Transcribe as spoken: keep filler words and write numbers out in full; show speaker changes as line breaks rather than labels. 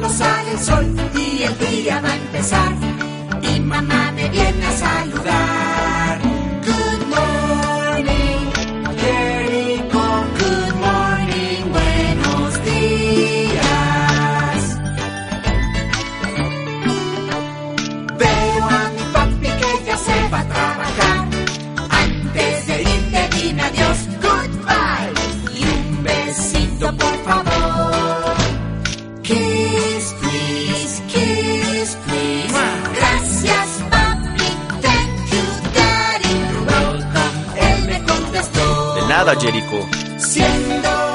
cuando sale el sol y el día va a empezar. Y mamá me viene a saludar. Good morning, Jericho. Good morning, buenos días. Veo a mi papi que ya se va a trabajar. Antes de irte dime adiós, goodbye. Y un besito por favor. Kiss, please, kiss, please. Gracias, papi, thank you, daddy. You're welcome, él me contestó.
De nada, Jericho.
Siendo